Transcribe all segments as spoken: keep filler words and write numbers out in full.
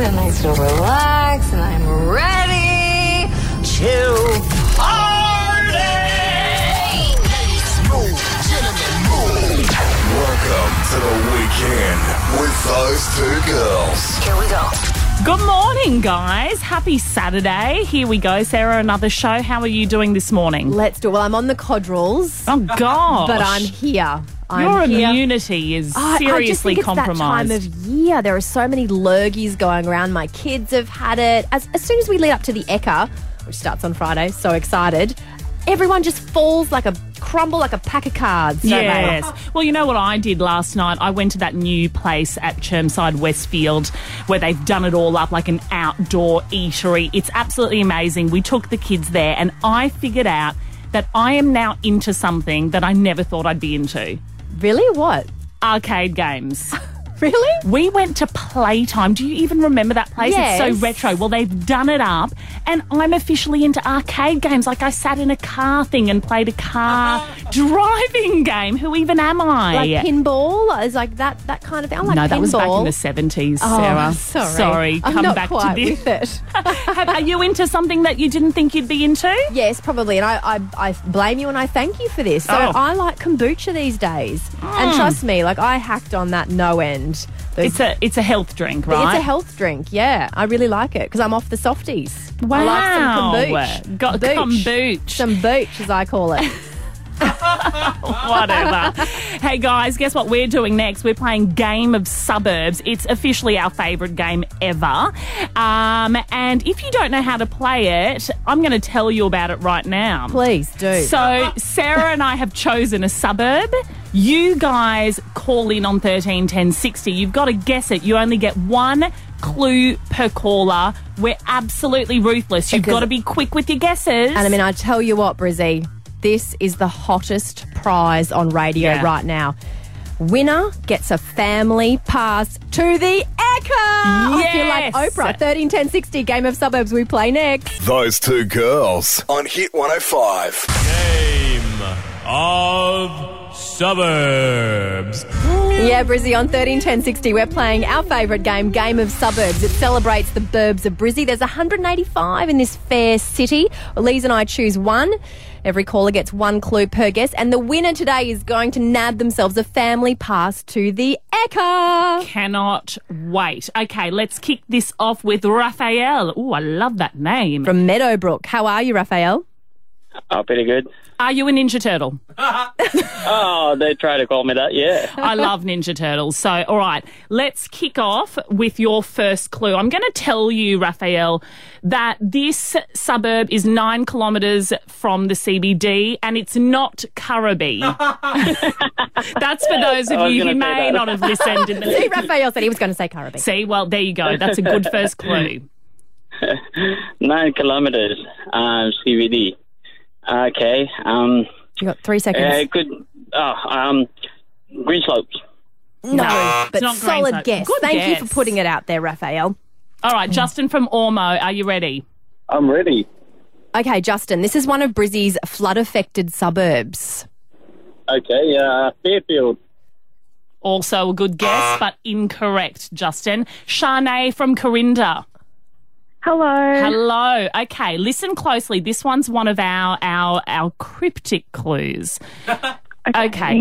and I feel relaxed, and I'm ready to party! Ladies, move. Gentlemen, move. Welcome to the weekend with those two girls. Here we go. Good morning, guys. Happy Saturday. Here we go, Sarah, another show. How are you doing this morning? Let's do it. Well, I'm on the Codrels. Oh, gosh. But I'm here. I'm Your here. immunity is I- seriously I just think it's compromised. that time of year. There are so many lurgies going around. My kids have had it. As, as soon as we lead up to the Ekka, which starts on Friday, so excited, everyone just falls like a crumble like a pack of cards, don't Yes. they? Well, you know what I did last night? I went to that new place at Chermside Westfield where they've done it all up like an outdoor eatery. It's absolutely amazing. We took the kids there and I figured out that I am now into something that I never thought I'd be into. Really? What? Arcade games. Really? We went to Playtime. Do you even remember that place? Yes. It's so retro. Well, they've done it up and I'm officially into arcade games. Like I sat in a car thing and played a car driving game. Who even am I? Like pinball? Is like that that kind of thing? I like no, pinball. that was back in the seventies, Oh, Sarah. sorry. Sorry. I'm Come not back quite to this. with it. Have- Are you into something that you didn't think you'd be into? Yes, probably. And I, I, I blame you and I thank you for this. So Oh. I like kombucha these days. And trust me, like I hacked on that no end. Those- It's a it's a health drink, right? It's a health drink, yeah. I really like it because I'm off the softies. Wow. I like some kombucha. Got Booch. kombucha. Some booch, as I call it. Whatever. Hey guys, guess what we're doing next? We're playing Game of Suburbs. It's officially our favourite game ever. Um, and if you don't know how to play it, I'm going to tell you about it right now. Please do. So Sarah and I have chosen a suburb. You guys call in on thirteen ten sixty. You've got to guess it. You only get one clue per caller. We're absolutely ruthless. You've Because- got to be quick with your guesses. and I mean, I tell you what, Brizzy, this is the hottest prize on radio Yeah. right now. Winner gets a family pass to the Ekka. I feel like Yes. Oprah. thirteen ten sixty, Game of Suburbs, we play next. Those two girls on Hit one oh five. Game of Suburbs. Yeah, Brizzy, on thirteen ten sixty, we're playing our favourite game, Game of Suburbs. It celebrates the burbs of Brizzy. There's one hundred eighty-five in this fair city. Lise and I choose one. Every caller gets one clue per guess, and the winner today is going to nab themselves a family pass to the Ekka. Cannot wait. Okay, let's kick this off with Raphael. Oh, I love that name. From Meadowbrook. How are you, Raphael? Oh, pretty good. Are you a Ninja Turtle? Oh, they try to call me that, yeah. I love Ninja Turtles. So, all right, let's kick off with your first clue. I'm going to tell you, Raphael, that this suburb is nine kilometres from the C B D and it's not Currabee. That's for those of I was you who gonna say may that. not have listened. In See, the... Raphael said he was going to say Currabee. See, well, there you go. That's a good first clue. Nine kilometers, um, C B D. Okay, um, You got three seconds. uh, good, oh, um, Green Slopes. no, it's but not solid Greenslopes. guess. Good Thank you guess. for putting it out there, Raphael. All right, Justin from Ormo, are you ready? I'm ready. Okay, Justin, this is one of Brizzy's flood-affected suburbs. Okay, uh, Fairfield. Also a good guess, but incorrect, Justin. Shanae from Corinda. Hello. Hello. Okay, listen closely. This one's one of our our, our cryptic clues. Okay.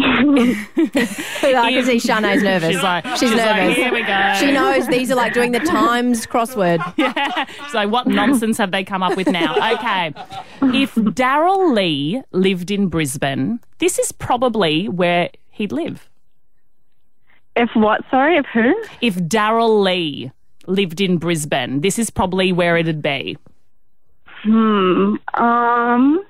I can see Shanae's nervous. She's like, She's she's like, nervous. here we go. She knows these are like doing the Times crossword. Yeah. So what nonsense have they come up with now? Okay. If Daryl Lee lived in Brisbane, this is probably where he'd live. If what? Sorry, if who? If Daryl Lee lived in Brisbane, this is probably where it'd be. Hmm. Um.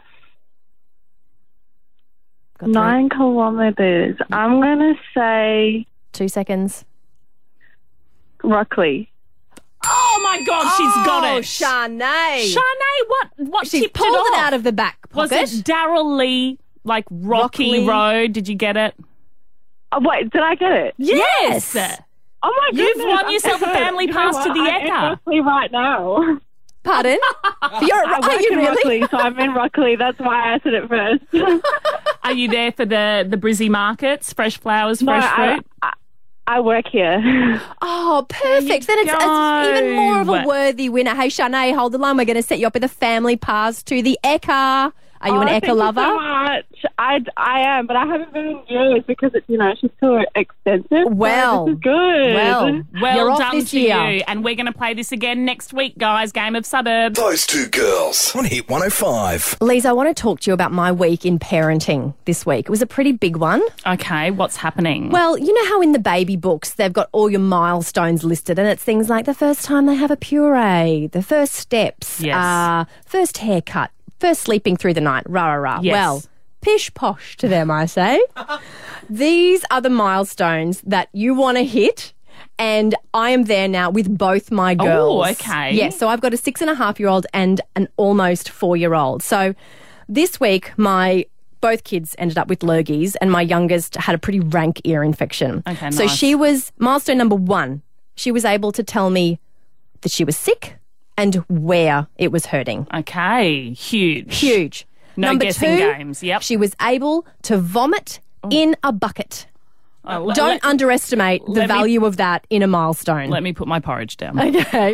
Got three- Nine kilometres. I'm gonna say Two seconds. Rockley. Oh my God, she's got Oh, it. Shanae. Shanae, what what She's tipped pulled it, it, off? out of the back Was pocket. it Daryl Lee, like Rocky Rockley. Road? Did you get it? Oh, wait, did I get it? Yes. Oh my You've goodness. won I'm yourself a good. family You know pass what? to the I'm in Ekka. Rockley right now. Pardon? You're, I are work you in really? Rockley, so I'm in Rockley. That's why I said it first. Are you there for the, the Brizzy markets, fresh flowers, fresh I, fruit? I, I work here. Oh, perfect. Then it's, it's even more of a worthy winner. Hey, Shanae, hold the line. We're going to set you up with a family pass to the Ekka. Are you oh, an thank Ekka you lover? so much. I, I am, but I haven't been in years because it's, you know, she's too expensive. Well, so this is good. Well, Well you're off done this to year. you. And we're going to play this again next week, guys. Game of Suburbs. Those two girls on Hit one oh five. Lisa, I want to talk to you about my week in parenting this week. It was a pretty big one. Okay, what's happening? Well, you know how in the baby books they've got all your milestones listed, and it's things like the first time they have a puree, the first steps, Yes. uh, first haircut, first sleeping through the night, rah, rah, rah. Yes. Well, pish posh to them, I say. These are the milestones that you want to hit, and I am there now with both my girls. Oh, okay. Yes, so I've got a six and a half year old and an almost four year old. So this week, my both kids ended up with lurgies, and my youngest had a pretty rank ear infection. Okay, So nice. she was, milestone number one, she was able to tell me that she was sick and where it was hurting. Okay, huge. Huge. No Number guessing two, games, yep. she was able to vomit in a bucket. Oh, le- Don't let, underestimate the let me- value of that in a milestone. let me put my porridge down. Okay.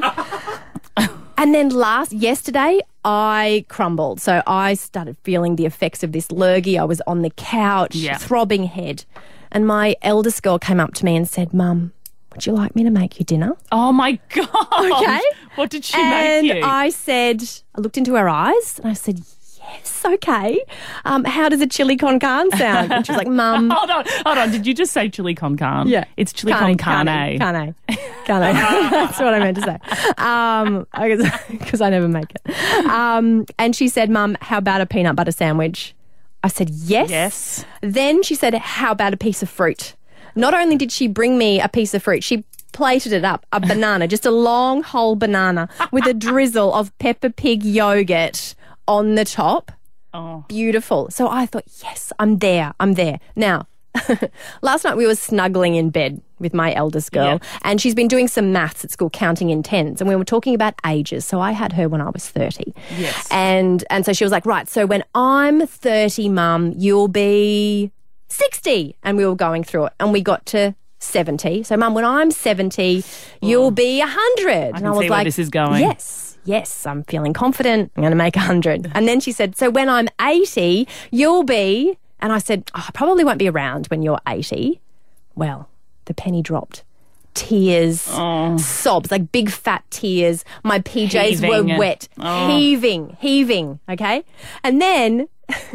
And then last, yesterday, I crumbled. So I started feeling the effects of this lurgy. I was on the couch, Yeah. throbbing head. And my eldest girl came up to me and said, Mum, would you like me to make you dinner? Oh, my God. Okay. What did she And make you? I said, I looked into her eyes and I said, yes, okay. Um, how does a chili con carne sound? And she was like, Mum. Hold on, hold on. Did you just say chili con carne? Yeah. It's chili con carne. Carne. Carne. Carne. That's what I meant to say. Um, because I never make it. Um, and she said, Mum, how about a peanut butter sandwich? I said, yes. Yes. Then she said, how about a piece of fruit? Not only did she bring me a piece of fruit, she plated it up, a banana, just a long whole banana with a drizzle of Peppa Pig yogurt on the top. Oh. Beautiful. So I thought, yes, I'm there. I'm there. Now, last night we were snuggling in bed with my eldest girl, Yep. and she's been doing some maths at school, counting in tens, and we were talking about ages. So I had her when I was thirty. Yes. And and so she was like, right, so when I'm thirty, Mum, you'll be sixty. And we were going through it, and we got to seventy. So, Mum, when I'm seventy, you'll be one hundred. I and can I was see where like, this is going. yes, yes, I'm feeling confident. I'm going to make one hundred. And then she said, so when I'm eighty, you'll be... And I said, oh, I probably won't be around when you're eighty. Well, the penny dropped. Tears, Oh. sobs, like big fat tears. My P Js were Heaving. wet, Oh. heaving, heaving, okay? And then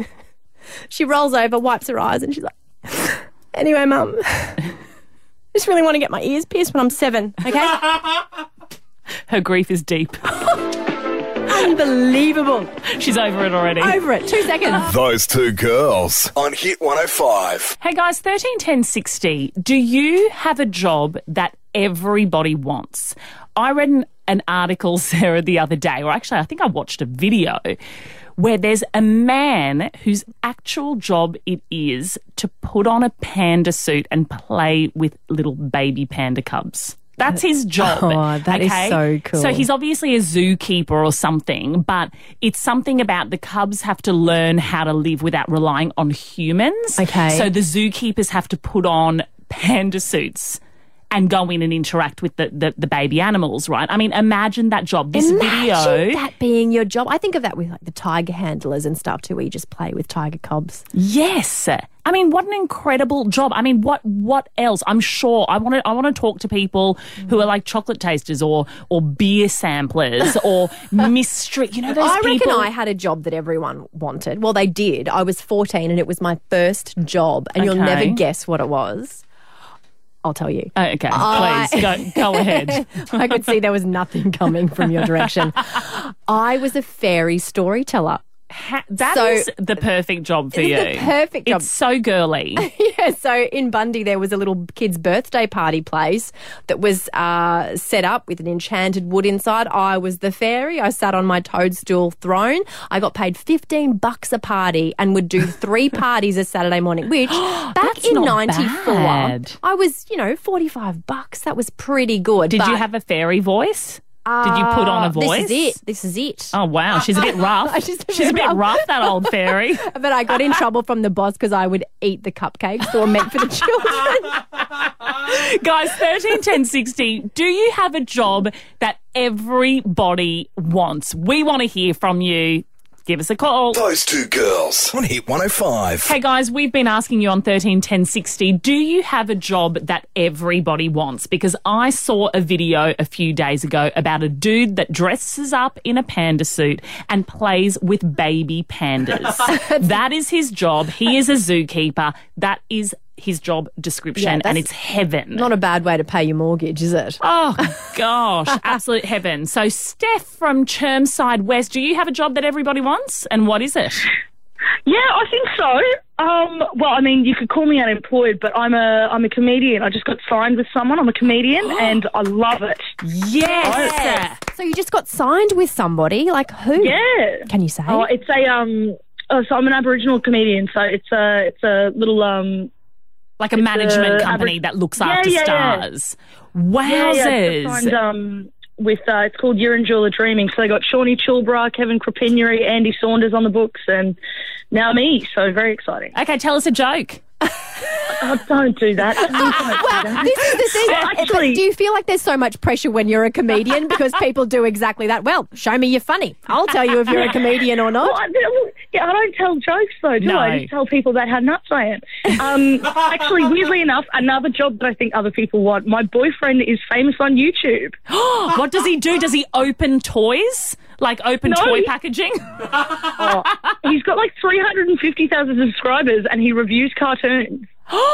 she rolls over, wipes her eyes, and she's like, anyway, Mum, I just really want to get my ears pierced when I'm seven, okay? Her grief is deep. Unbelievable. She's over it already. Over it. Two seconds. Those two girls on Hit one oh five. Hey guys, thirteen ten sixty. Do you have a job that everybody wants? I read an, an article, Sarah, the other day, or actually I think I watched a video where there's a man whose actual job it is to put on a panda suit and play with little baby panda cubs. That's his job. Oh, that is okay? so cool. So he's obviously a zookeeper or something, but it's something about the cubs have to learn how to live without relying on humans. Okay. So the zookeepers have to put on panda suits and go in and interact with the, the, the baby animals, right? I mean, imagine that job. This Imagine video. that being your job. I think of that with like the tiger handlers and stuff too, where you just play with tiger cubs. Yes. I mean, what an incredible job. I mean, what what else? I'm sure I want to I want to talk to people who are like chocolate tasters or or beer samplers or mystery. You know those I reckon people. I had a job that everyone wanted. Well, they did. I was fourteen and it was my first job, and you'll Okay. never guess what it was. I'll tell you. Oh, okay, I- please go go ahead. I could see there was nothing coming from your direction. I was a fairy storyteller. Ha- that So- is the perfect job for It's you. the perfect job. It's so girly. Yeah, so in Bundy there was a little kid's birthday party place that was uh, set up with an enchanted wood inside. I was the fairy. I sat on my toadstool throne. I got paid fifteen bucks a party and would do three parties a Saturday morning, which back That's in not ninety-four, bad. I was, you know, forty-five bucks. That was pretty good. Did you but- have a fairy voice? Did you put on a voice? This is it. This is it. Oh, wow. She's a bit rough. She's a bit She's a bit rough. rough, that old fairy. But I got in trouble from the boss because I would eat the cupcakes that were meant for the children. Guys, thirteen ten sixty, do you have a job that everybody wants? We want to hear from you. Give us a call. Those two girls on Hit one oh five. Hey guys, we've been asking you on thirteen ten sixty, do you have a job that everybody wants? Because I saw a video a few days ago about a dude that dresses up in a panda suit and plays with baby pandas. That is his job. He is a zookeeper. That is his job description, Yeah, and that's it's heaven. Not a bad way to pay your mortgage, is it? Oh, gosh, absolute heaven. So, Steph from Chermside West, do you have a job that everybody wants? And what is it? Yeah, I think so. Um, well, I mean, you could call me unemployed, but I'm a I'm a comedian. I just got signed with someone. I'm a comedian, and I love it. Yes. So you just got signed with somebody? Like who? Yeah. Can you say? Oh, it's a um. Oh, so I'm an Aboriginal comedian. So it's a it's a little um. Like a It's management a company Abri- that looks Yeah, after yeah, yeah. stars. Wowzers. Yeah, yeah, just signed, um, with uh, it's called Urine Jeweler Dreaming. So they got Shawnee Chilbra, Kevin Crepignery, Andy Saunders on the books, and now me. So very exciting. Okay, tell us a joke. Oh, don't do that. Don't do Well, that. this is the thing. Well, actually- do you feel like there's so much pressure when you're a comedian because people do exactly that? Well, show me you're funny. I'll tell you if you're a comedian or not. Well, I, yeah, I don't tell jokes though, do No. I? I just tell people about how nuts I am. Um, actually, weirdly enough, another job that I think other people want. My boyfriend is famous on YouTube. What does he do? Does he open toys? Like open No. toy packaging? Oh, he's got like three hundred fifty thousand subscribers, and he reviews cartoons.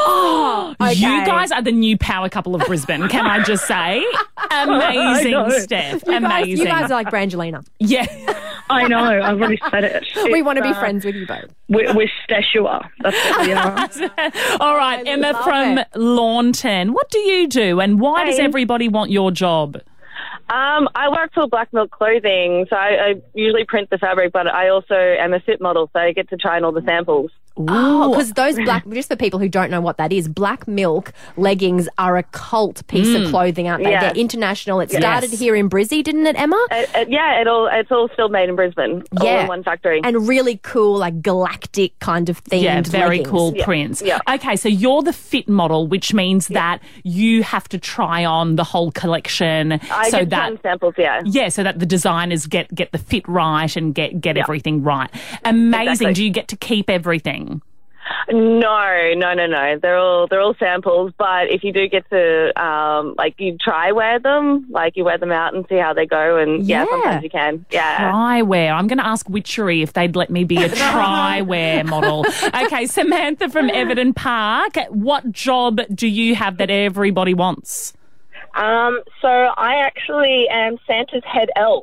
You guys are the new power couple of Brisbane, can I just say? Amazing, I know. Steph. You guys, Amazing. you guys are like Brangelina. yeah. I know. I've already said it. We It's, want to be uh, friends with you both. We're, we're Steshua. That's what we are. All right, I Emma love from it. Lawnton. What do you do, and why does Hey. everybody want your job? Um, I work for Black Milk Clothing, so I, I usually print the fabric, but I also am a fit model, so I get to try on all the samples. Oh, because those black, just for people who don't know what that is, black milk leggings are a cult piece of clothing, aren't they? Yeah. They're international. It Yes. started here in Brizzy, didn't it, Emma? It, it, yeah, it all, it's all still made in Brisbane, all Yeah. in one factory. And really cool, like galactic kind of themed Yeah, very leggings. cool Yeah. prints. Yeah. Okay, so you're the fit model, which means that you have to try on the whole collection I so get that some samples, yeah. yeah, so that the designers get get the fit right and get get everything right. Amazing. Exactly. Do you get to keep everything? No, no, no, no. They're all they're all samples. But if you do get to um, like you try wear them, like you wear them out and see how they go, and yeah, Yeah. sometimes you can. Yeah. Try wear. I'm going to ask Witchery if they'd let me be a try wear model. Okay, Samantha from Everton Park. What job do you have that everybody wants? Um, so I actually am Santa's head elf.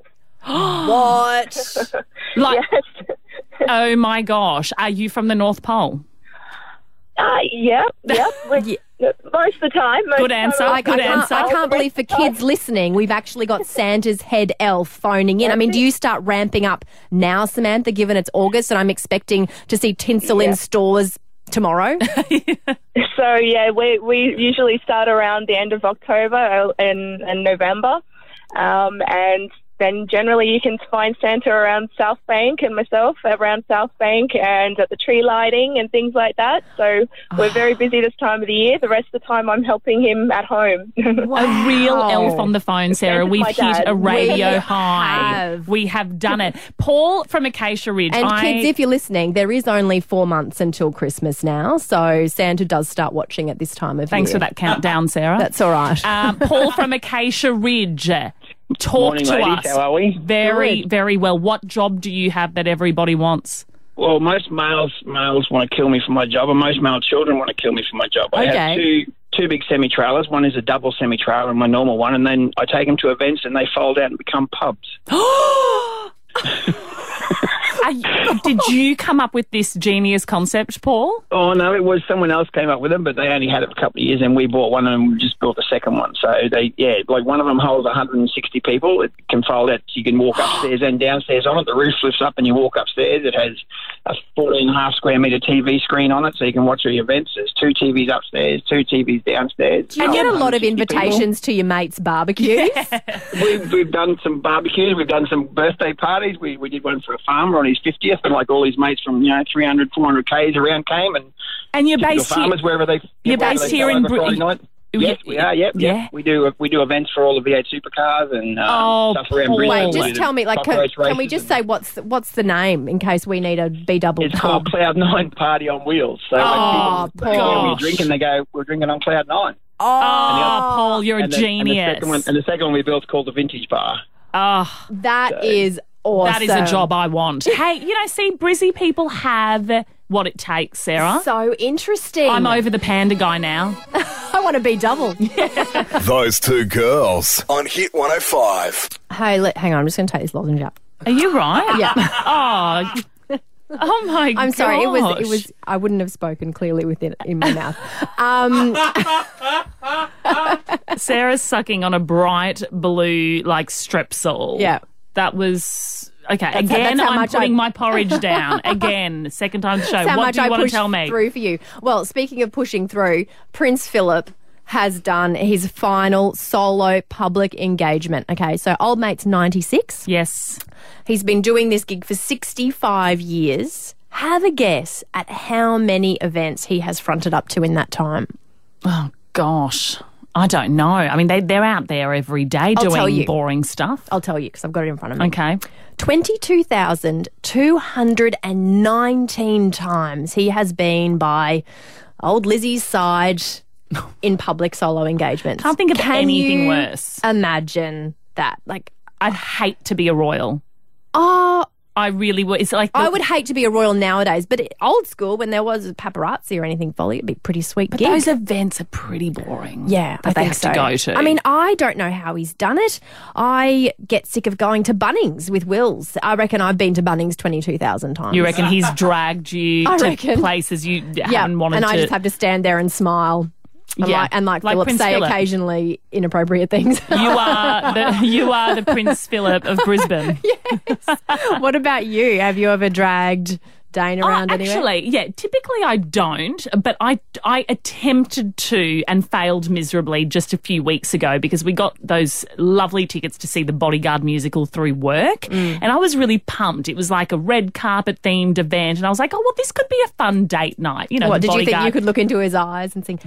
What? Like, Yes. oh my gosh, are you from the North Pole? Uh, yep, yep. We- Most of the time. Most Good of the answer. time. Like, I, Good can't, answer. I can't believe for kids listening, we've actually got Santa's head elf phoning in. I mean, do you start ramping up now, Samantha, given it's August and I'm expecting to see tinsel in stores tomorrow? So, yeah, we, we usually start around the end of October and, and November. Um, and then generally you can find Santa around South Bank and myself around South Bank and at the tree lighting and things like that. So we're very busy this time of the year. The rest of the time I'm helping him at home. A real elf on the phone, Sarah. Santa's We've my hit dad. a radio We high. have. We have done it. Paul from Acacia Ridge. And I, kids, if you're listening, there is only four months until Christmas now, so Santa does start watching at this time of Thanks year. for that countdown, Sarah. That's all right. Um, Paul from Acacia Ridge. Talk Morning, to ladies. us. How are we? Very, very well. What job do you have that everybody wants? Well, most males males want to kill me for my job, and most male children want to kill me for my job. I Okay. have two two big semi trailers. One is a double semi trailer, and my normal one, and then I take them to events, and they fold out and become pubs. Are you, did you come up with this genius concept, Paul? Oh, no, it was someone else came up with them, but they only had it for a couple of years, and we bought one and we just built the second one. So, they, yeah, like one of them holds one hundred sixty people. It can fold out. You can walk upstairs and downstairs on it. The roof lifts up and you walk upstairs. It has a fourteen and a half square metre T V screen on it, so you can watch all your events. There's two T Vs upstairs, two T Vs downstairs. Do you get a lot of invitations to your mates' barbecues? We've, we've done some barbecues. We've done some birthday parties. We we did one for a farmer on his fiftieth, and like all his mates from, you know, three hundred, four hundred kays around came. And, and you're based farmers here, wherever they you're wherever based they here in Friday night. Yes, we are. Yep, yeah. yep. We do we do events for all the V eight supercars and um, oh, stuff around Paul. Brisbane. Wait, just We tell did me, like, can, cockroach can we races just and- say what's the, what's the name in case we need a B double It's pub? called Cloud Nine Party on Wheels. So Oh, when people they go, gosh. we're drinking, they go, we're drinking on Cloud Nine. Oh, Oh, Paul, you're a and, the, and, the genius. second one, and the second one we built is called the Vintage Bar. Oh, that is awesome. that is a job I want. Hey, you know, see, Brizzy people have what it takes, Sarah. So interesting. I'm over the panda guy now. I want to be double. Those two girls on Hit one oh five. Hey, let, hang on. I'm just going to take this lozenge up. Are you right? Yeah. Oh, oh my god. I'm sorry. It was. It was. I wouldn't have spoken clearly with it in my mouth. Um, Sarah's sucking on a bright blue, like, Strepsil. Yeah. That was... Okay, That's- again, that's how I'm much putting I- my porridge down. Again, second time to show. That's how What much do you I want to pushed tell me? through for you. Well, speaking of pushing through, Prince Philip has done his final solo public engagement. Okay, so old mate's ninety-six. Yes. He's been doing this gig for sixty-five years. Have a guess at how many events he has fronted up to in that time. Oh, gosh. I don't know. I mean, they, they're out there every day I'll tell doing you. boring stuff. I'll tell you because I've got it in front of me. Okay. twenty-two thousand two hundred nineteen times he has been by old Lizzie's side in public solo engagements. Can't think of Can anything you worse. Imagine that. Like, I'd hate to be a royal. oh, I really would. It's like... I the- would hate to be a royal nowadays, but it, old school, when there was paparazzi or anything folly, it'd be a pretty sweet But gig. those events are pretty boring. Yeah, that I they think have so. to go to. I mean, I don't know how he's done it. I get sick of going to Bunnings with Wills. I reckon I've been to Bunnings twenty-two thousand times. you reckon he's dragged you I to reckon. places you Yeah, haven't wanted and to... I just have to stand there and smile. And Yeah, like, and like, like Philip Prince say Philip. occasionally inappropriate things. You are the you are the Prince Philip of Brisbane. What about you? Have you ever dragged Dane around oh, anywhere? actually, yeah. Typically, I don't, but I I attempted to and failed miserably just a few weeks ago because we got those lovely tickets to see the Bodyguard musical through work, Mm. and I was really pumped. It was like a red carpet themed event, and I was like, oh well, this could be a fun date night. You know, What, the did you think Bodyguard- you could look into his eyes and sing,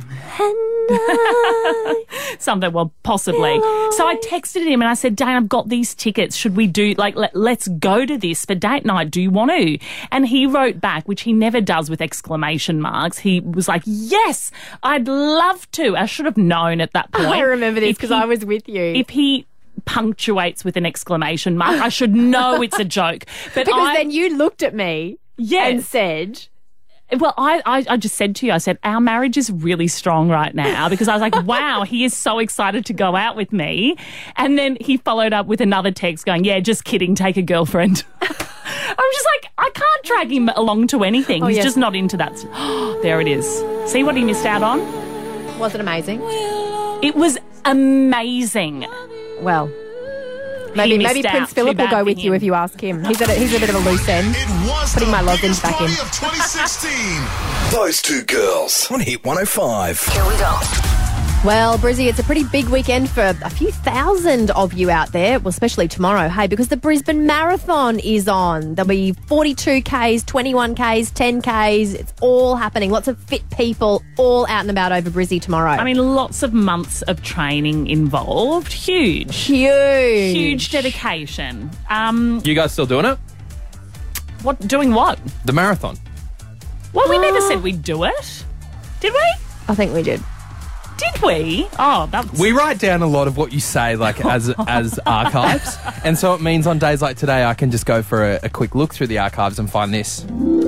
something, well, possibly. So I texted him and I said, Dane, I've got these tickets. Should we do, like, let, let's go to this for date night. Do you want to? And he wrote back, which he never does with exclamation marks. He was like, yes, I'd love to. I should have known at that point. I remember this If because he- I was with you. If he punctuates with an exclamation mark, I should know it's a joke. But because I, then you looked at me Yes. and said, Well, I, I, I just said to you, I said, our marriage is really strong right now because I was like, wow, he is so excited to go out with me. And then he followed up with another text going, yeah, just kidding, take a girlfriend. I'm just like, I can't drag him along to anything. Oh, He's yes. just not into that. There it is. See what he missed out on? was it amazing? It was amazing. Well, maybe missed maybe out. Prince Too Philip will bad go for with you him. if you ask him. He's a, he's a bit of a loose end. It was Putting the my lozenge biggest back in. party of twenty sixteen. Those two girls on Hit one oh five. Here we go. Well, Brizzy, it's a pretty big weekend for a few thousand of you out there, well, especially tomorrow, hey, because the Brisbane Marathon is on. There'll be forty-two kays, twenty-one kays, ten kays. It's all happening. Lots of fit people all out and about over Brizzy tomorrow. I mean, lots of months of training involved. Huge. huge. Huge dedication. Um, You guys still doing it? what? Doing what? The marathon. Well, we never said we'd do it. Did we? I think we did. Did we? Oh, that's... We write down a lot of what you say, like as as archives, and so it means on days like today, I can just go for a, a quick look through the archives and find this.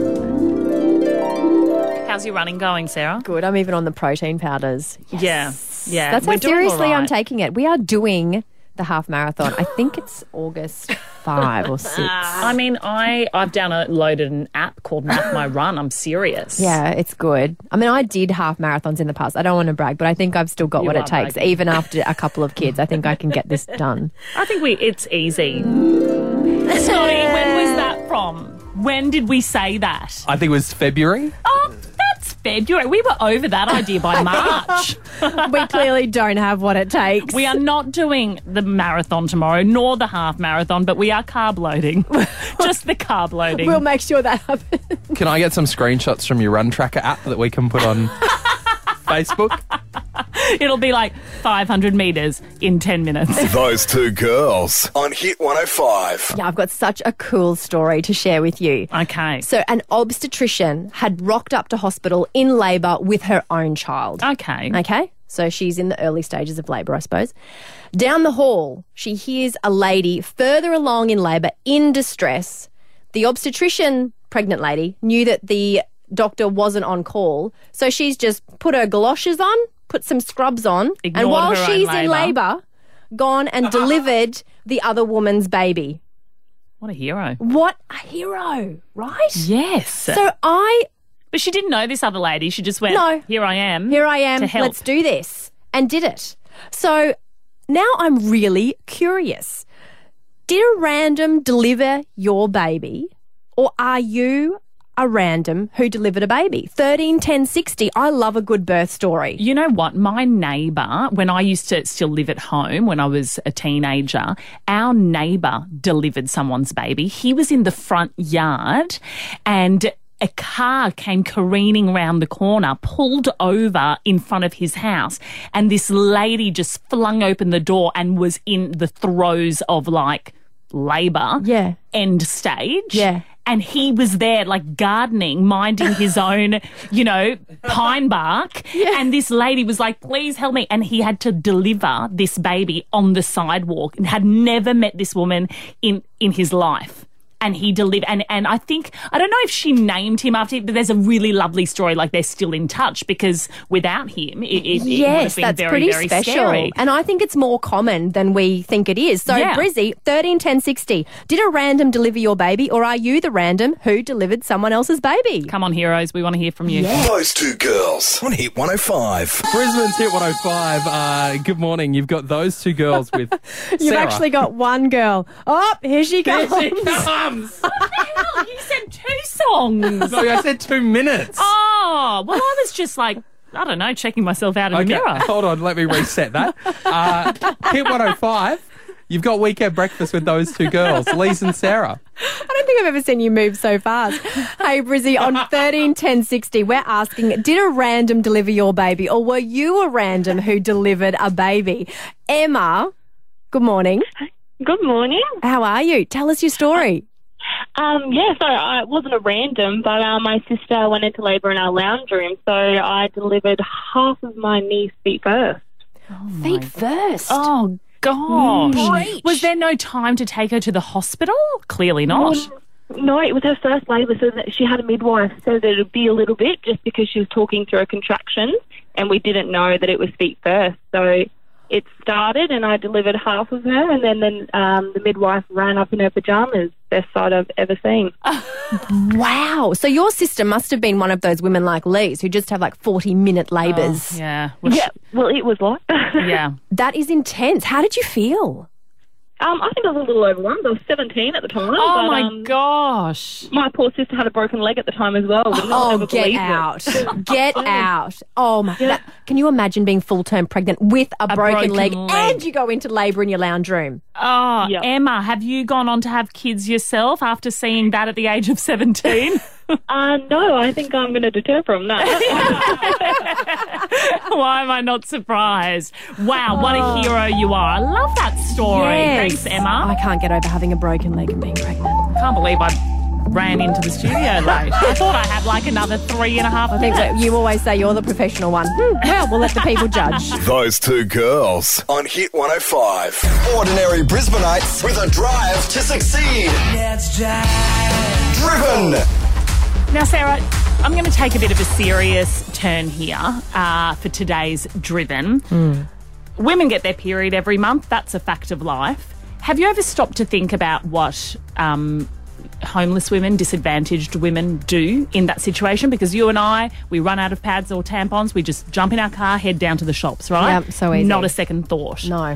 How's your running going, Sarah? Good. I'm even on the protein powders. Yeah. Yeah. That's We're how doing seriously all I'm right. taking it. We are doing the half marathon. I think it's August five or six. I mean, I, I've downloaded an app called Map My Run. I'm serious. Yeah, it's good. I mean, I did half marathons in the past. I don't want to brag, but I think I've still got You what are it takes. bragging. Even after a couple of kids, I think I can get this done. I think we it's easy. Sorry, when was that from? When did we say that? I think it was February. Oh, that's February. We were over that idea by March. We clearly don't have what it takes. We are not doing the marathon tomorrow, nor the half marathon, but we are carb loading. Just the carb loading. We'll make sure that happens. Can I get some screenshots from your Run Tracker app that we can put on Facebook? It'll be like five hundred metres in ten minutes. Those two girls on Hit one oh five. Yeah, I've got such a cool story to share with you. Okay. So an obstetrician had rocked up to hospital in labour with her own child. Okay. Okay? So she's in the early stages of labour, I suppose. Down the hall, she hears a lady further along in labour in distress. The obstetrician, pregnant lady, knew that the doctor wasn't on call, so she's just put her galoshes on, put some scrubs on, Ignored and while her own she's in labour. labour, gone and delivered the other woman's baby. What a hero. What a hero, right? Yes. So I, But she didn't know this other lady. She just went, No. here I am. here I am, To help. let's do this, and did it. So now I'm really curious. Did a random deliver your baby, or are you a random who delivered a baby? thirteen ten sixty. I love a good birth story. You know what? My neighbour, when I used to still live at home when I was a teenager, our neighbour delivered someone's baby. He was in the front yard and a car came careening round the corner, pulled over in front of his house, and this lady just flung open the door and was in the throes of like labour. Yeah. End stage. Yeah. And he was there, like, gardening, minding his own, you know, pine bark. And this lady was like, please help me. And he had to deliver this baby on the sidewalk and had never met this woman in, in his life. And he delivered, and, and I think, I don't know if she named him after him, but there's a really lovely story, like they're still in touch, because without him, it, it, it would Yes, have been that's very, pretty very special. scary. And I think it's more common than we think it is. So, Yeah. Brizzy, thirteen ten sixty. Did a random deliver your baby, or are you the random who delivered someone else's baby? Come on, heroes, we want to hear from you. Those two girls on Hit one oh five. Brisbane's Hit one oh five. Uh, good morning. You've got those two girls with You've Sarah. actually got one girl. Oh, here she There comes. she comes. Hell, you said two songs. No, I said two minutes. Oh, well, I was just like, I don't know, checking myself out in the mirror. hold on. Let me reset that. Uh, Hit one oh five. You've got weekend breakfast with those two girls, Lise and Sarah. I don't think I've ever seen you move so fast. Hey, Brizzy, on thirteen ten sixty, we're asking, did a random deliver your baby, or were you a random who delivered a baby? Emma, good morning. Good morning. How are you? Tell us your story. Um, yeah, so I, it wasn't a random, but uh, my sister went into labour in our lounge room, so I delivered half of my niece feet first. Feet first. Oh, gosh. Was there no time to take her to the hospital? Clearly not. No, it was her first labour, so that she had a midwife, so that it'd be a little bit just because she was talking through her contractions, and we didn't know that it was feet first. So it started, and I delivered half of her, and then, then um, the midwife ran up in her pyjamas. Best sight I've ever seen. Wow. So your sister must have been one of those women like Lise who just have like forty-minute labours. Oh, yeah. Well, Yeah, well, it was like Yeah. That is intense. How did you feel? Um, I think I was a little overwhelmed. I was seventeen at the time. Oh, but, my um, gosh. My poor sister had a broken leg at the time as well. But no one Oh, ever get believed it. out. Get out. Oh, my. That, can you imagine being full-term pregnant with a, A broken, broken leg, leg. and you go into labour in your lounge room? Oh, Yeah. Emma, have you gone on to have kids yourself after seeing that at the age of seventeen? Uh, no, I think I'm going to deter from that. Why am I not surprised? Wow, what a hero you are. I love that story. Yes. Thanks, Emma. I can't get over having a broken leg and being pregnant. I can't believe I ran into the studio late. I thought I had like another three and a half I think minutes. that you always say you're the professional one. Hmm, well, we'll let the people judge. Those two girls on Hit one oh five. Ordinary Brisbaneites with a drive to succeed. Let's drive. Driven. Now, Sarah, I'm going to take a bit of a serious turn here uh, for today's Driven. women get their period every month. That's a fact of life. Have you ever stopped to think about what um, homeless women, disadvantaged women do in that situation? Because you and I, we run out of pads or tampons, we just jump in our car, head down to the shops, right? Yep, so easy. Not a second thought. No.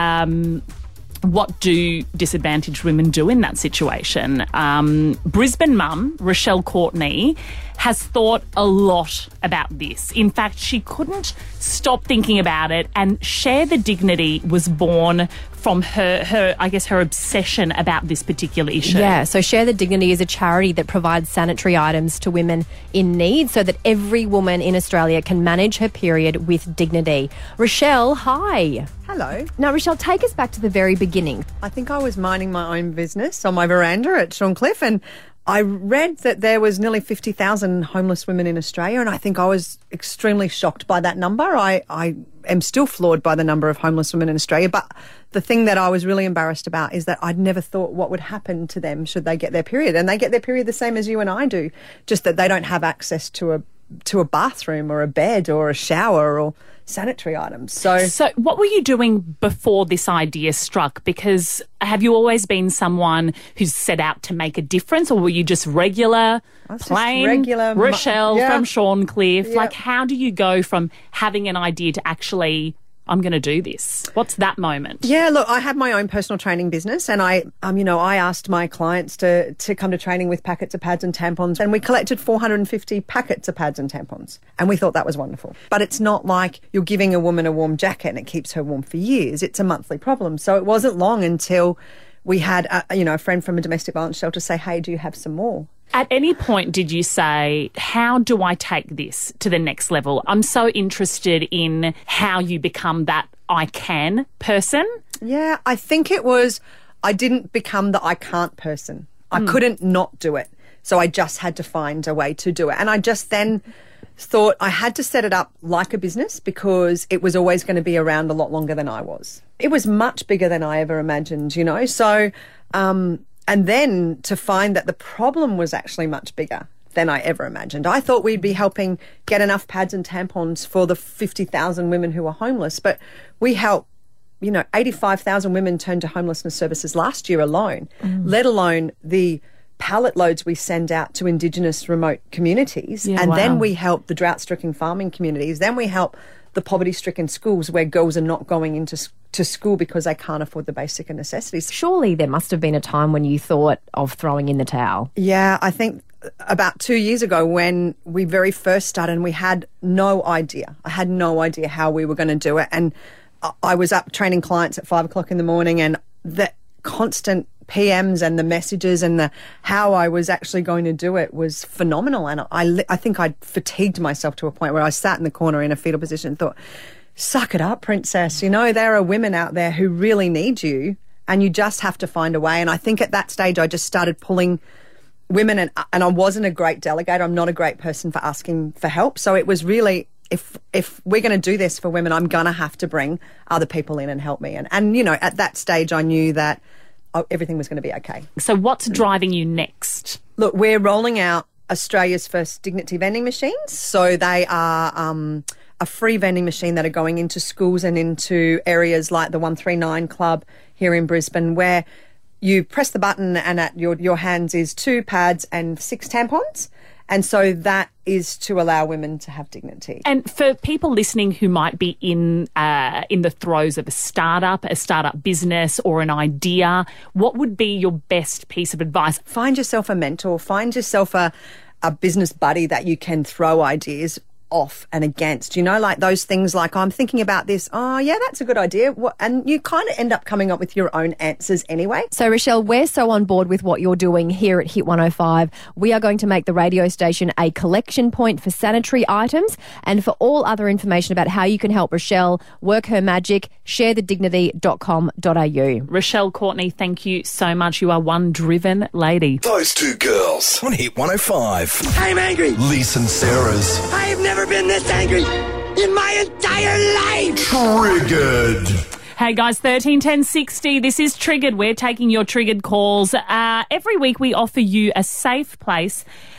Um, what do disadvantaged women do in that situation? Um, Brisbane mum, Rochelle Courtney, has thought a lot about this. In fact, she couldn't stop thinking about it, and Share the Dignity was born from her, her, I guess, her obsession about this particular issue. Yeah, so Share the Dignity is a charity that provides sanitary items to women in need so that every woman in Australia can manage her period with dignity. Rochelle, hi. Hello. Now, Rochelle, take us back to the very beginning. I think I was minding my own business on my veranda at Shorncliffe, and I read that there was nearly fifty thousand homeless women in Australia, and I think I was extremely shocked by that number. I, I am still floored by the number of homeless women in Australia, but the thing that I was really embarrassed about is that I'd never thought what would happen to them should they get their period. And they get their period the same as you and I do, just that they don't have access to a to a bathroom or a bed or a shower or sanitary items. So, so what were you doing before this idea struck? Because have you always been someone who's set out to make a difference, or were you just regular, plain, just regular Rochelle yeah. from Shorncliffe? Yeah. Like, how do you go from having an idea to actually, I'm going to do this? What's that moment? Yeah, look, I had my own personal training business, and I, um, you know, I asked my clients to to come to training with packets of pads and tampons, and we collected four hundred fifty packets of pads and tampons, and we thought that was wonderful. But it's not like you're giving a woman a warm jacket and it keeps her warm for years. It's a monthly problem. So it wasn't long until we had, a, you know, a friend from a domestic violence shelter say, "Hey, do you have some more?" At any point did you say, how do I take this to the next level? I'm so interested in how you become that I can person. Yeah, I think it was, I didn't become the I can't person. I mm. couldn't not do it. So I just had to find a way to do it. And I just then thought I had to set it up like a business because it was always going to be around a lot longer than I was. It was much bigger than I ever imagined, you know. So, um, and then to find that the problem was actually much bigger than I ever imagined. I thought we'd be helping get enough pads and tampons for the fifty thousand women who are homeless, but we help, you know, eighty-five thousand women turn to homelessness services last year alone, mm. let alone the pallet loads we send out to Indigenous remote communities. Yeah, and wow. then we help the drought-stricken farming communities. Then we help the poverty-stricken schools where girls are not going into to school because they can't afford the basic necessities. Surely there must have been a time when you thought of throwing in the towel. Yeah, I think about two years ago when we very first started and we had no idea. I had no idea how we were going to do it. And I was up training clients at five o'clock in the morning, and the constant P Ms and the messages and the how I was actually going to do it was phenomenal. And I, I think I fatigued myself to a point where I sat in the corner in a fetal position and thought, suck it up, princess. You know, there are women out there who really need you, and you just have to find a way. And I think at that stage I just started pulling women, and, and I wasn't a great delegator. I'm not a great person for asking for help. So it was really, if if we're going to do this for women, I'm going to have to bring other people in and help me. And, and you know, at that stage I knew that oh, everything was going to be okay. So what's driving you next? Look, we're rolling out Australia's first Dignity vending machines. So they are um, a free vending machine that are going into schools and into areas like the one three nine Club here in Brisbane, where you press the button and at your, your hands is two pads and six tampons. And so that is to allow women to have dignity. And for people listening who might be in uh, in the throes of a startup, a startup business or an idea, what would be your best piece of advice? Find yourself a mentor. Find yourself a, a business buddy that you can throw ideas off and against, you know, like those things like, I'm thinking about this, oh yeah, that's a good idea, and you kind of end up coming up with your own answers anyway. So Rochelle, we're so on board with what you're doing here at Hit one oh five. We are going to make the radio station a collection point for sanitary items, and for all other information about how you can help Rochelle work her magic, share the dignity dot com dot a u. Rochelle Courtney, thank you so much. You are one driven lady. Those two girls on Hit one oh five. I'm angry. Lisa and Sarah's I have never been this angry in my entire life. Triggered. Hey guys, thirteen ten sixty. This is Triggered. We're taking your triggered calls. Uh, every week we offer you a safe place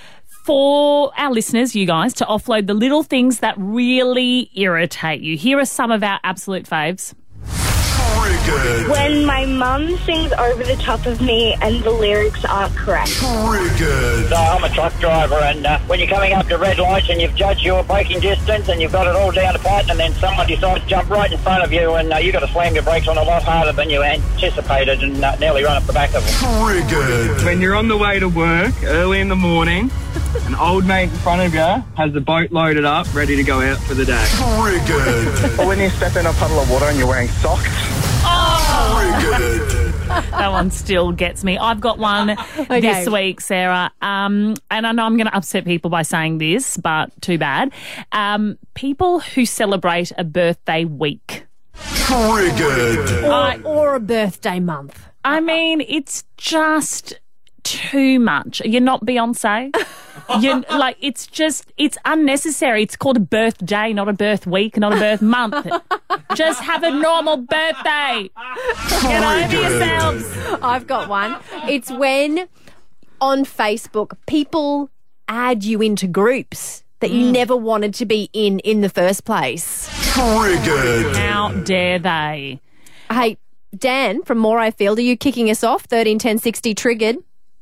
for our listeners, you guys, to offload the little things that really irritate you. Here are some of our absolute faves. Triggered. When my mum sings over the top of me and the lyrics aren't correct. Triggered. So I'm a truck driver, and uh, when you're coming up to red lights and you've judged your braking distance and you've got it all down to pat, and then someone decides to jump right in front of you, and uh, you've got to slam your brakes on a lot harder than you anticipated and uh, nearly run up the back of them. Triggered. When you're on the way to work early in the morning, an old mate in front of you has the boat loaded up, ready to go out for the day. Triggered. Or when you step in a puddle of water and you're wearing socks. Triggered. That one still gets me. I've got one Okay. this week, Sarah, um, and I know I'm going to upset people by saying this, but too bad. Um, people who celebrate a birthday week. Triggered. I, Or a birthday month. I mean, it's just too much. You're not Beyonce. You're, like, it's just, it's unnecessary. It's called a birthday, not a birth week, not a birth month. Just have a normal birthday. Get over yourselves. I've got one. It's when on Facebook people add you into groups that you never wanted to be in in the first place. Triggered. How dare they? Hey, Dan from Moray Field, are you kicking us off? thirteen ten sixty triggered.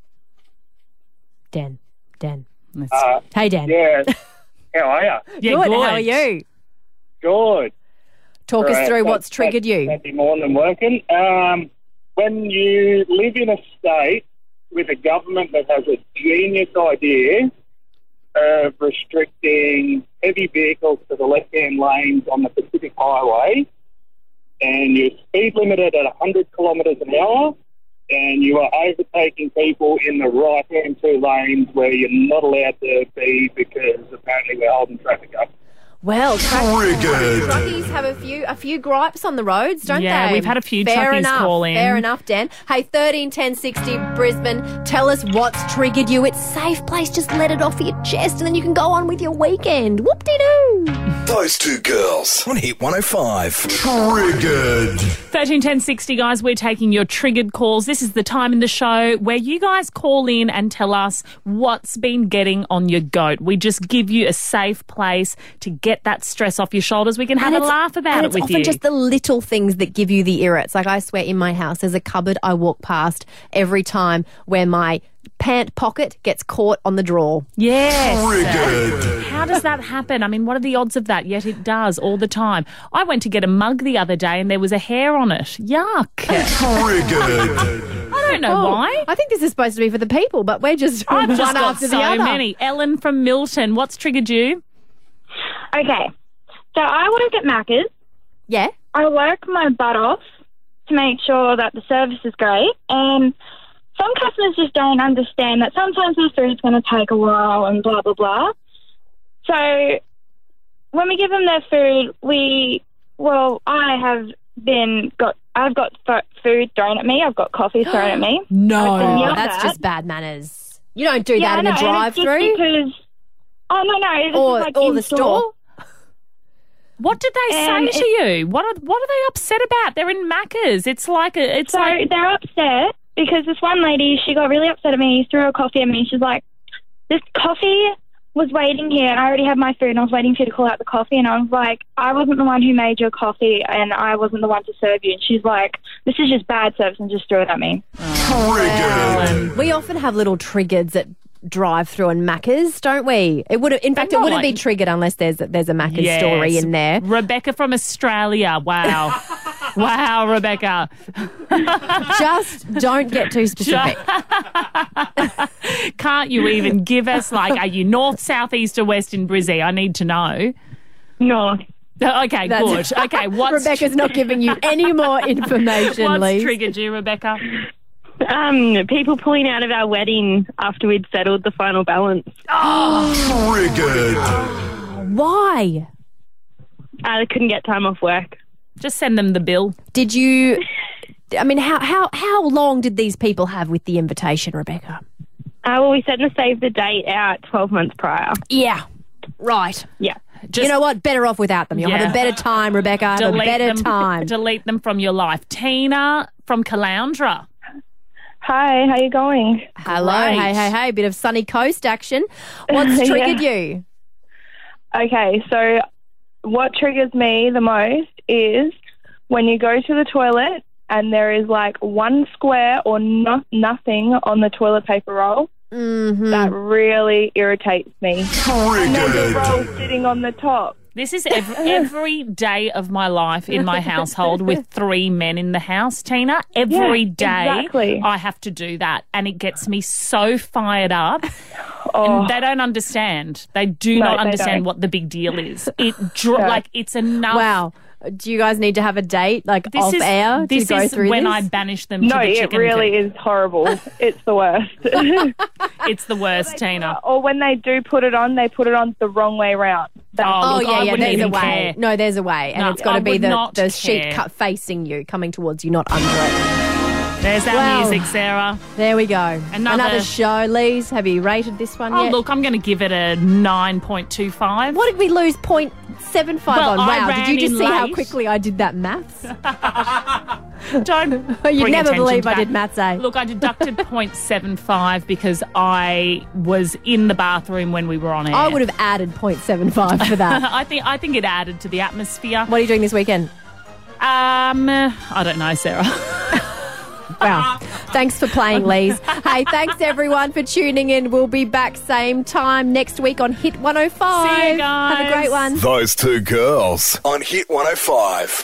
Dan. Dan. Uh, hey, Dan. Yeah. How are you? Yeah, good. good. How are you? Good. Talk us Right, through so what's triggered you. Saturday morning working. Um, when you live in a state with a government that has a genius idea of restricting heavy vehicles to the left-hand lanes on the Pacific Highway, and you're speed limited at one hundred kilometres an hour, and you are overtaking people in the right-hand two lanes where you're not allowed to be because apparently we're holding traffic up. Well, truck- Triggered. truckies have a few a few gripes on the roads, don't Yeah, they? we've had a few Fair truckies enough, call in. Fair enough, Dan. Hey, thirteen ten sixty Brisbane, tell us what's triggered you. It's a safe place. Just let it off your chest and then you can go on with your weekend. Whoop-de-doo. Those two girls on Hit one oh five. Triggered. thirteen ten sixty, guys, we're taking your triggered calls. This is the time in the show where you guys call in and tell us what's been getting on your goat. We just give you a safe place to get that stress off your shoulders. We can have And a it's- laugh about and it it's with often you. just the little things that give you the irrits. Like I swear in my house, there's a cupboard I walk past every time where my pant pocket gets caught on the drawer. Yes. Triggered. How does that happen? I mean, what are the odds of that? Yet it does all the time. I went to get a mug the other day and there was a hair on it. Yuck. Triggered. I don't know Oh, why. I think this is supposed to be for the people, but we're just I've one just got after so the other. many. Ellen from Milton, what's triggered you? Okay, so I work at Macca's. Yeah. I work my butt off to make sure that the service is great, and some customers just don't understand that sometimes their food's going to take a while and blah, blah, blah. So when we give them their food, we, well, I have been got, I've got f- food thrown at me. I've got coffee thrown at me. I've been No, yelled that's at. just bad manners. You don't do Yeah, that in I a know, and it's just drive-through because, oh, no, no. This or, is like or in the store. What did they Um, say to you? What are, what are they upset about? They're in Macca's. It's like a, it's So like they're upset because this one lady, she got really upset at me, threw her coffee at me. She's like, this coffee was waiting here and I already had my food and I was waiting for you to call out the coffee. And I was like, I wasn't the one who made your coffee and I wasn't the one to serve you. And she's like, this is just bad service, and just threw it at me. Triggered. We often have little triggers at drive-through and Macca's, don't we? It would, in fact, it not wouldn't be like- triggered unless there's there's a Macca's Yes. story in there. Rebecca from Australia. Wow. Wow, Rebecca. Just don't get too specific. Can't you even give us, like, are you north, south, east or west in Brizzy? I need to know. No. Okay, That's- good. Okay, what's, Rebecca's not giving you any more information, what's Lise. triggered you, Rebecca? Um, people pulling out of our wedding after we'd settled the final balance. Triggered. Why? I couldn't get time off work. Just send them the bill. Did you... I mean, how, how, how long did these people have with the invitation, Rebecca? Uh, well, we said to save the date out twelve months prior. Yeah, right. Yeah. Just you know what? Better off without them. You'll Yeah. have a better time, Rebecca. Have a better them, time. Delete them from your life. Tina from Caloundra. Hi, how you going? Hello, hey, hey, hey. Bit of sunny coast action. What's triggered Yeah. you? Okay, so what triggers me the most is when you go to the toilet and there is like one square or no- nothing on the toilet paper roll. Mm-hmm. That really irritates me. And there's a roll Triggered. sitting on the top. This is every, every day of my life in my household with three men in the house, Tina. Every Yeah, day exactly. I have to do that, and it gets me so fired up. Oh. And they don't understand. They do No, not they understand don't. what the big deal is. It dr- No. like it's enough. Wow. Do you guys need to have a date, like This off is air, this to go is through when this? I banish them. No, to the it chicken really coop. is horrible. It's the worst. It's the worst, Tina. Or when they do put it on, they put it on the wrong way round. That's Oh, look, yeah, I yeah, wouldn't there's a even way. care. No, there's a way. And No, it's got I to be would the, not the sheet care. cut facing you, coming towards you, not under it. There's our Wow. music, Sarah. There we go. Another- show. Lise, have you rated this one Oh, yet? look, I'm going to give it a nine point two five. What did we lose? point seven five Well, on. I Wow. Did ran you just in see how late. quickly I did that maths? Don't. You'd bring never attention believe to I that. did maths, eh? Look, I deducted point seven five because I was in the bathroom when we were on air. I would have added point seven five for that. I think I think it added to the atmosphere. What are you doing this weekend? Um, I don't know, Sarah. Wow. Thanks for playing, Lise. Hey, thanks everyone for tuning in. We'll be back same time next week on Hit one oh five. See you guys. Have a great one. Those two girls on Hit one oh five.